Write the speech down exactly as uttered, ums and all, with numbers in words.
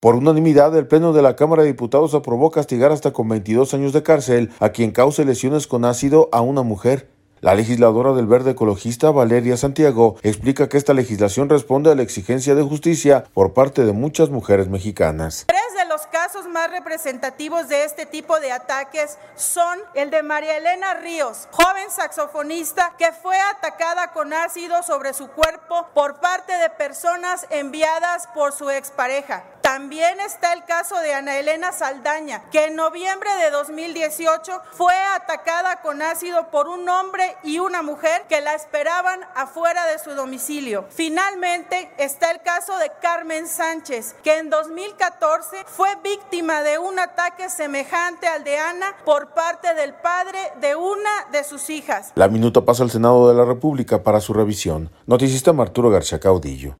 Por unanimidad, el Pleno de la Cámara de Diputados aprobó castigar hasta con veintidós años de cárcel a quien cause lesiones con ácido a una mujer. La legisladora del Verde Ecologista, Valeria Santiago, explica que esta legislación responde a la exigencia de justicia por parte de muchas mujeres mexicanas. Los casos más representativos de este tipo de ataques son el de María Elena Ríos, joven saxofonista que fue atacada con ácido sobre su cuerpo por parte de personas enviadas por su expareja. También está el caso de Ana Elena Saldaña, que en noviembre de dos mil dieciocho fue atacada con ácido por un hombre y una mujer que la esperaban afuera de su domicilio. Finalmente está el caso de Carmen Sánchez, que en dos mil catorce fue víctima de un ataque semejante al de Ana por parte del padre de una de sus hijas. La minuta pasa al Senado de la República para su revisión. Noticista Arturo García Caudillo.